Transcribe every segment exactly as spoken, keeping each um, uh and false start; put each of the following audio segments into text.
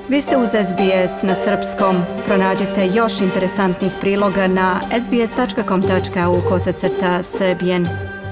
Vi ste uz S B S na srpskom. Pronađite još interesantnih priloga na sbs.com tačka au kosacrta srbijen.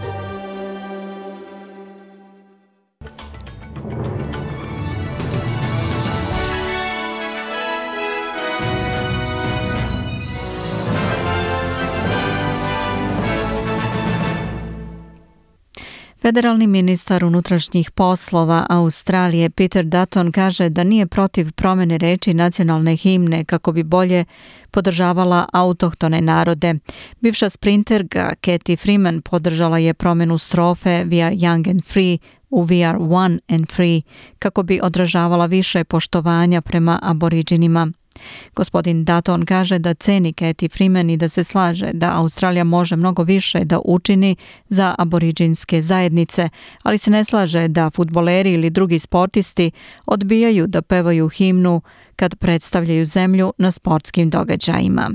Federalni ministar unutrašnjih poslova Australije Peter Dutton kaže da nije protiv promjene reči nacionalne himne kako bi bolje podržavala autohtone narode. Bivša sprinterka Cathy Freeman podržala je promjenu strofe We are young and free u We are one and free kako bi odražavala više poštovanja prema aboriđinima. Gospodin Dutton kaže da ceni Cathy Freeman i da se slaže da Australija može mnogo više da učini za aboriđinske zajednice, ali se ne slaže da fudbaleri ili drugi sportisti odbijaju da pevaju himnu kad predstavljaju zemlju na sportskim događajima.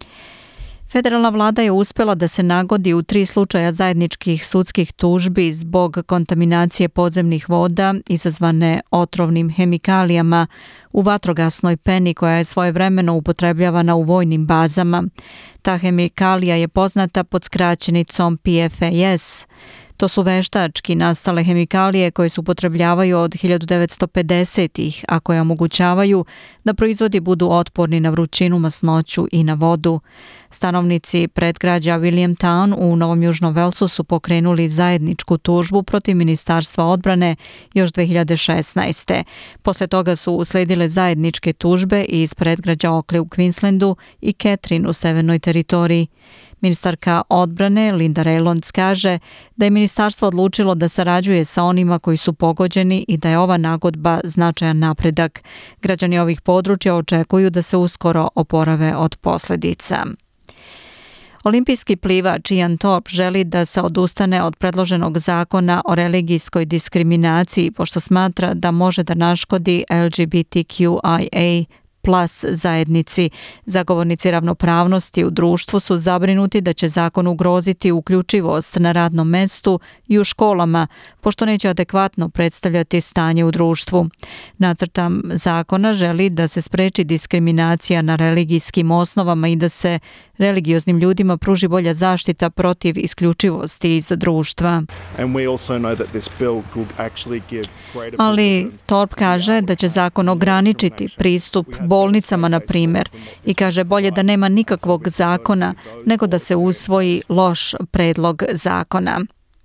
Federalna vlada je uspjela da se nagodi u tri slučaja zajedničkih sudskih tužbi zbog kontaminacije podzemnih voda izazvane otrovnim hemikalijama u vatrogasnoj peni koja je svojevremeno upotrebljavana u vojnim bazama. Ta hemikalija je poznata pod skraćenicom P F A S. To su veštački nastale hemikalije koje se upotrebljavaju od hiljadu devetsto pedesetih, a koje omogućavaju da proizvodi budu otporni na vrućinu, masnoću i na vodu. Stanovnici predgrađa Williamtown u Novom Južnom Velsu su pokrenuli zajedničku tužbu protiv Ministarstva odbrane još dve hiljade šesnaeste. Posle toga su usledile zajedničke tužbe iz predgrađa Oakley u Queenslandu i Catherine u Severnoj teritoriji. Ministarka odbrane Linda Raylands kaže da je ministarstvo odlučilo da sarađuje sa onima koji su pogođeni i da je ova nagodba značajan napredak. Građani ovih područja očekuju da se uskoro oporave od posljedica. Olimpijski plivač Ian Thorpe želi da se odustane od predloženog zakona o religijskoj diskriminaciji pošto smatra da može da naškodi L G B T Q I A plus zajednici. Zagovornici ravnopravnosti u društvu su zabrinuti da će zakon ugroziti uključivost na radnom mestu i u školama, pošto neće adekvatno predstavljati stanje u društvu. Nacrtam zakona želi da se spreči diskriminacija na religijskim osnovama i da se religioznim ljudima pruži bolja zaštita protiv isključivosti iz društva. Ali Thorpe kaže da će zakon ograničiti pristup bolnicama, na primjer, i kaže bolje da nema nikakvog zakona nego da se usvoji loš predlog zakona.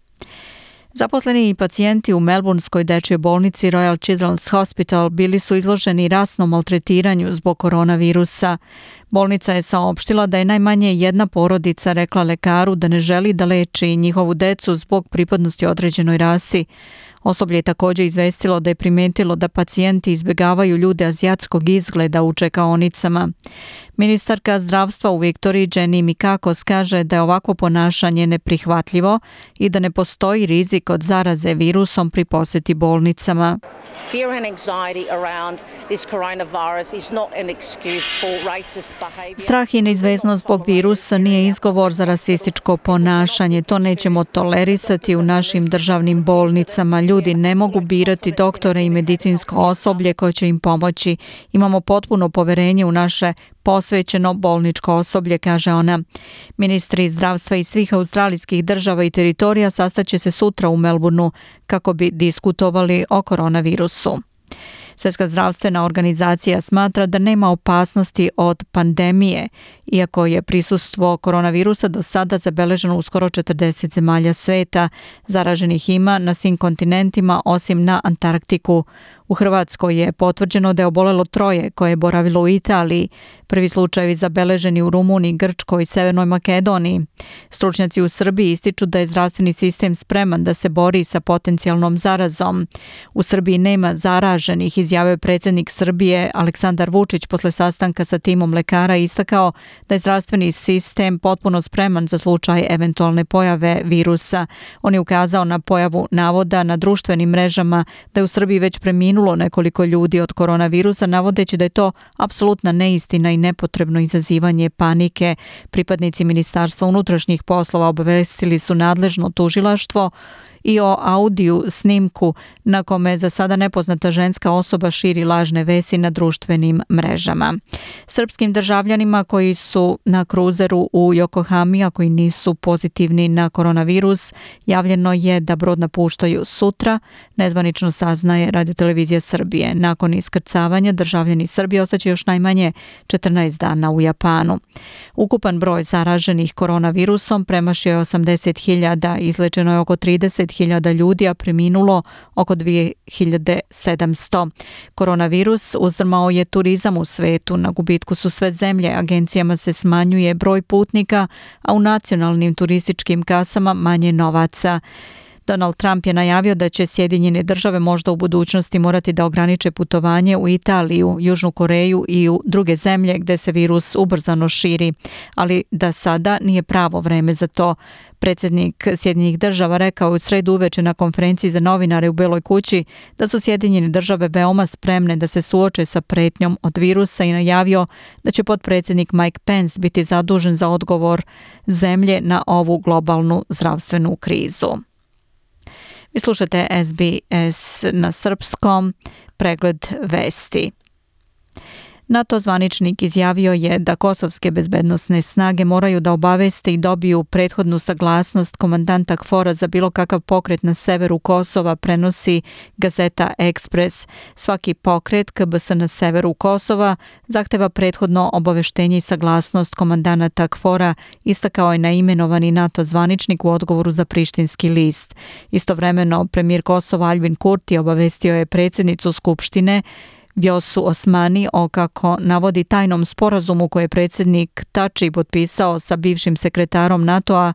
Zaposleni i pacijenti u Melbourneskoj dečjoj bolnici Royal Children's Hospital bili su izloženi rasnom maltretiranju zbog koronavirusa. Bolnica je saopštila da je najmanje jedna porodica rekla lekaru da ne želi da leči njihovu decu zbog pripadnosti određenoj rasi. Osoblje je također izvestilo da je primetilo da pacijenti izbjegavaju ljude azijatskog izgleda u čekaonicama. Ministarka zdravstva u Viktoriji Jenny Mikakos kaže da je ovakvo ponašanje neprihvatljivo i da ne postoji rizik od zaraze virusom pri posjeti bolnicama. Fear and anxiety around this coronavirus is not an excuse for racist behavior. Strah i neizvesnost zbog virusa nije izgovor za rasističko ponašanje. To nećemo tolerisati u našim državnim bolnicama. Ljudi ne mogu birati doktore i medicinsko osoblje koje će im pomoći. Imamo potpuno poverenje u naše posvećeno bolničko osoblje, kaže ona. Ministri zdravstva iz svih australijskih država i teritorija sastaće se sutra u Melbourneu kako bi diskutovali o koronavirusu. Svjetska zdravstvena organizacija smatra da nema opasnosti od pandemije, iako je prisustvo koronavirusa do sada zabeleženo u skoro četrdeset zemalja sveta. Zaraženih ima na svim kontinentima osim na Antarktiku. U Hrvatskoj je potvrđeno da je obolelo troje koje je boravilo u Italiji. Prvi slučajevi zabeleženi u Rumuniji, Grčkoj i Severnoj Makedoniji. Stručnjaci u Srbiji ističu da je zdravstveni sistem spreman da se bori sa potencijalnom zarazom. U Srbiji nema zaraženih, izjavio je predsjednik Srbije Aleksandar Vučić posle sastanka sa timom lekara i istakao da je zdravstveni sistem potpuno spreman za slučaj eventualne pojave virusa. On je ukazao na pojavu navoda na društvenim mrežama da je u Srbiji već preminulo nekoliko ljudi od koronavirusa, navodeći da je to apsolutna neistina i nepotrebno izazivanje panike. Pripadnici Ministarstva unutrašnjih poslova obavestili su nadležno tužilaštvo i o audio snimku na kome za sada nepoznata ženska osoba širi lažne vesti na društvenim mrežama. Srpskim državljanima koji su na kruzeru u Yokohami, a koji nisu pozitivni na koronavirus, javljeno je da brod napuštaju sutra, nezvanično saznaje Radio-televizija Srbije. Nakon iskrcavanja državljani Srbije ostaće još najmanje četrnaest dana u Japanu. Ukupan broj zaraženih koronavirusom premašio je osamdeset hiljada, izlečeno je oko trideset hiljada ljudi, a preminulo oko dve hiljade sedamsto. Koronavirus uzdrmao je turizam u svetu, na gubitku su sve zemlje, agencijama se smanjuje broj putnika, a u nacionalnim turističkim kasama manje novaca. Donald Trump je najavio da će Sjedinjene države možda u budućnosti morati da ograniče putovanje u Italiju, Južnu Koreju i u druge zemlje gde se virus ubrzano širi, ali da sada nije pravo vreme za to. Predsjednik Sjedinjenih država rekao u sredu uveče na konferenciji za novinare u Beloj kući da su Sjedinjene države veoma spremne da se suoče sa pretnjom od virusa i najavio da će potpredsjednik Mike Pence biti zadužen za odgovor zemlje na ovu globalnu zdravstvenu krizu. Vi slušate S B S na srpskom, pregled vesti. NATO zvaničnik izjavio je da kosovske bezbednosne snage moraju da obaveste i dobiju prethodnu saglasnost komandanta K F O R-a za bilo kakav pokret na severu Kosova, prenosi gazeta Ekspres. Svaki pokret K B S na severu Kosova zahteva prethodno obaveštenje i saglasnost komandanata K F O R-a, istakao je naimenovani NATO zvaničnik u odgovoru za Prištinski list. Istovremeno, premijer Kosova Aljbin Kurti obavestio je predsjednicu Skupštine Vjosu Osmani o, kako navodi, tajnom sporazumu koje je predsjednik Tači potpisao sa bivšim sekretarom NATO-a,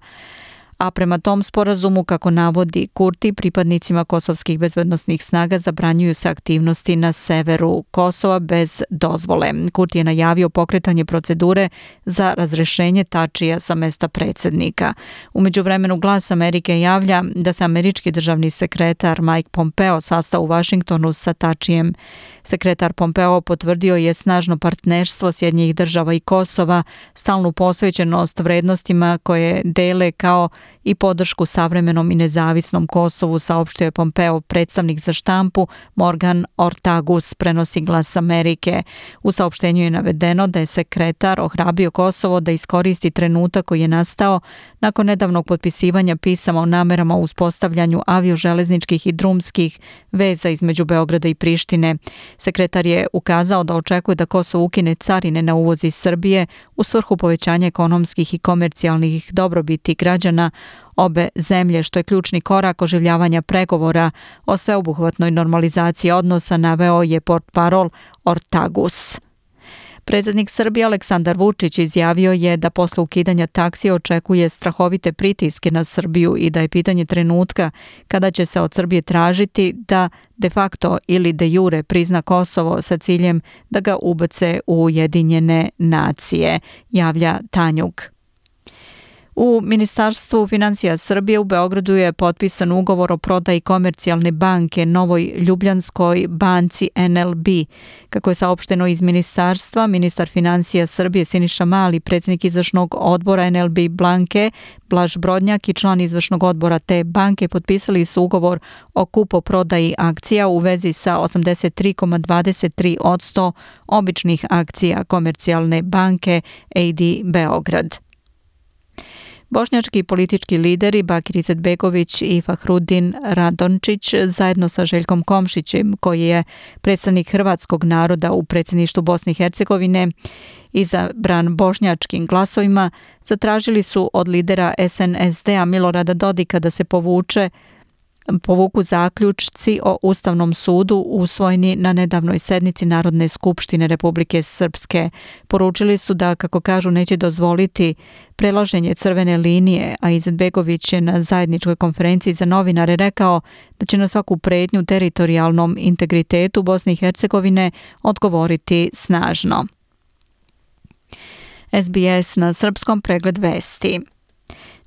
a prema tom sporazumu, kako navodi Kurti, pripadnicima kosovskih bezbednosnih snaga zabranjuju se aktivnosti na severu Kosova bez dozvole. Kurti je najavio pokretanje procedure za razrešenje Tačija sa mesta predsjednika. U međuvremenu Glas Amerike javlja da se američki državni sekretar Mike Pompeo sastao u Vašingtonu sa Tačijem. Sekretar Pompeo potvrdio je snažno partnerstvo Sjedinjenih država i Kosova, stalnu posvećenost vrednostima koje dele kao i podršku savremenom i nezavisnom Kosovu, saopštio je Pompeo predstavnik za štampu Morgan Ortagus, prenosi Glas Amerike. U saopštenju je navedeno da je sekretar ohrabrio Kosovo da iskoristi trenutak koji je nastao nakon nedavnog potpisivanja pisama o namerama u uspostavljanju avioželezničkih i drumskih veza između Beograda i Prištine. Sekretar je ukazao da očekuje da Kosovo ukine carine na uvoz iz Srbije u svrhu povećanja ekonomskih i komercijalnih dobrobiti građana obe zemlje, što je ključni korak oživljavanja pregovora o sveobuhvatnoj normalizaciji odnosa, naveo je portparol Ortagus. Predsjednik Srbije Aleksandar Vučić izjavio je da posle ukidanja taksija očekuje strahovite pritiske na Srbiju i da je pitanje trenutka kada će se od Srbije tražiti da de facto ili de jure prizna Kosovo sa ciljem da ga ubace u Ujedinjene nacije, javlja Tanjug. U Ministarstvu finansija Srbije u Beogradu je potpisan ugovor o prodaji komercijalne banke Novoj Ljubljanskoj banci N L B. Kako je saopšteno iz ministarstva, ministar finansija Srbije Siniša Mali, predsjednik izvršnog odbora N L B banke Blaž Brodnjak i član izvršnog odbora te banke potpisali su ugovor o kupoprodaji akcija u vezi sa osamdeset tri zarez dvadeset tri posto običnih akcija komercijalne banke A D Beograd. Bošnjački politički lideri Bakir Izetbegović i Fahrudin Radončić zajedno sa Željkom Komšićem, koji je predstavnik hrvatskog naroda u predsjedništvu Bosne i Hercegovine, izabran bošnjačkim glasovima, zatražili su od lidera S N S D-a Milorada Dodika da se povuče povuku zaključci o Ustavnom sudu usvojeni na nedavnoj sednici Narodne skupštine Republike Srpske. Poručili su da, kako kažu, neće dozvoliti prelaženje crvene linije, a Izetbegović je na zajedničkoj konferenciji za novinare rekao da će na svaku pretnju teritorijalnom integritetu Bosne i Hercegovine odgovoriti snažno. S B S na srpskom, pregled vesti.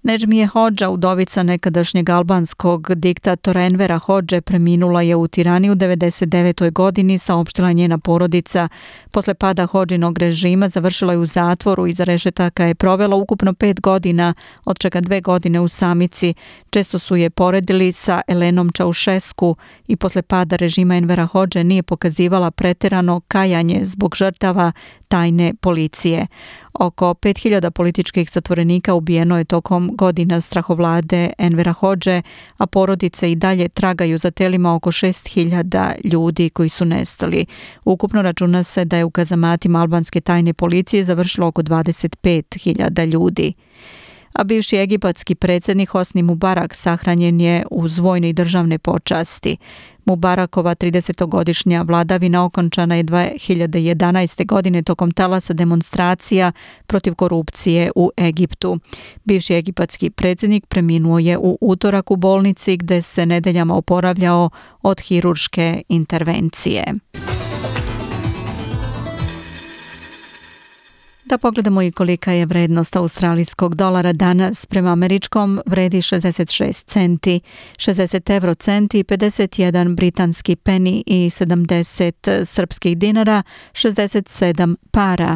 Nedžmije Hodža, udovica nekadašnjeg albanskog diktatora Envera Hodže, preminula je u Tirani u devedeset devetoj godini, saopštila njena porodica. Posle pada Hodžinog režima završila je u zatvoru, iza rešetaka je provela ukupno pet godina, od čega dve godine u samici. Često su je poredili sa Elenom Čaušesku i posle pada režima Envera Hodže nije pokazivala preterano kajanje zbog žrtava tajne policije. Oko pet hiljada političkih zatvorenika ubijeno je tokom godina strahovlade Envera Hodže, a porodice i dalje tragaju za telima oko šest hiljada ljudi koji su nestali. Ukupno računa se da je u kazamatima albanske tajne policije završilo oko dvadeset pet hiljada ljudi. A bivši egipatski predsjednik Hosni Mubarak sahranjen je uz vojne i državne počasti. Mubarakova tridesetogodišnja vladavina okončana je dve hiljade jedanaeste. godine tokom talasa demonstracija protiv korupcije u Egiptu. Bivši egipatski predsjednik preminuo je u utorak u bolnici gde se nedeljama oporavljao od hirurške intervencije. Da pogledamo i kolika je vrednost australijskog dolara danas. Prema američkom vredi šezdeset šest centi, šezdeset evro centi, pedeset jedan britanski peni i sedamdeset srpskih dinara, šezdeset sedam para.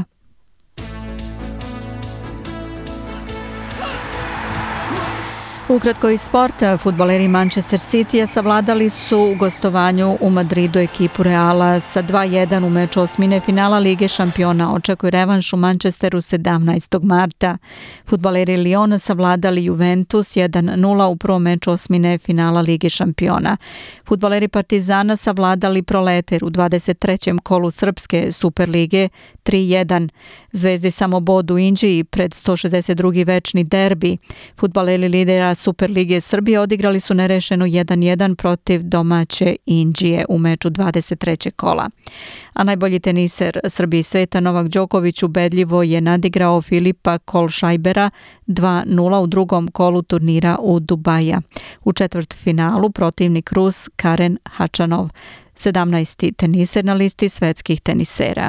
Ukratko iz sporta, fudbaleri Manchester Citya savladali su u gostovanju u Madridu ekipu Reala sa dva jedan u meču osmine finala Lige šampiona. Očekuju revanš u Manchesteru sedamnaestog marta. Fudbaleri Lyona savladali Juventus jedan nula u prvom meču osmine finala Lige šampiona. Fudbaleri Partizana savladali Proleter u dvadeset trećem kolu Srpske Superlige tri jedan. Zvezdi samo bod u Inđiji pred sto šezdeset drugi večni derbi. Fudbaleri lidera Superlige Srbije odigrali su nerešeno jedan jedan protiv domaće Inđije u meču dvadeset trećeg kola. A najbolji teniser Srbije i sveta Novak Đoković ubedljivo je nadigrao Filipa Kolšajbera dva nula u drugom kolu turnira u Dubaja. U četvrtfinalu protivnik Rus Karen Hačanov, sedamnaesti teniser na listi svetskih tenisera.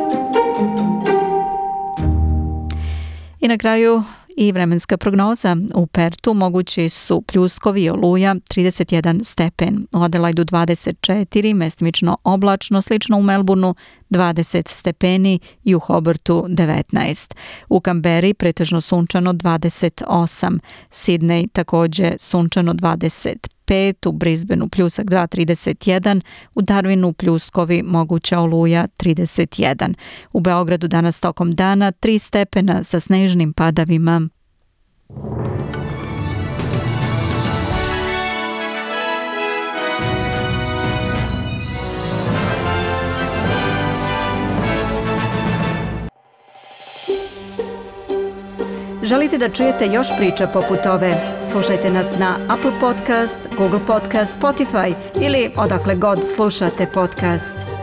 I na kraju i vremenska prognoza. U Pertu mogući su pljuskovi i oluja, trideset jedan stepen. U Adelaidu dvadeset četiri, mestimično oblačno, slično u Melbourneu dvadeset stepeni i u Hobartu devetnaest. U Kamberi pretežno sunčano dvadeset osam. Sidney također sunčano dvadeset pet, u Brisbaneu pljusak dva, trideset jedan, u Darwinu pljuskovi, moguća oluja trideset jedan. U Beogradu danas tokom dana tri stepena sa snežnim padavima. Želite da čujete još priča poput ove? Slušajte nas na Apple Podcast, Google Podcast, Spotify ili odakle god slušate podcast.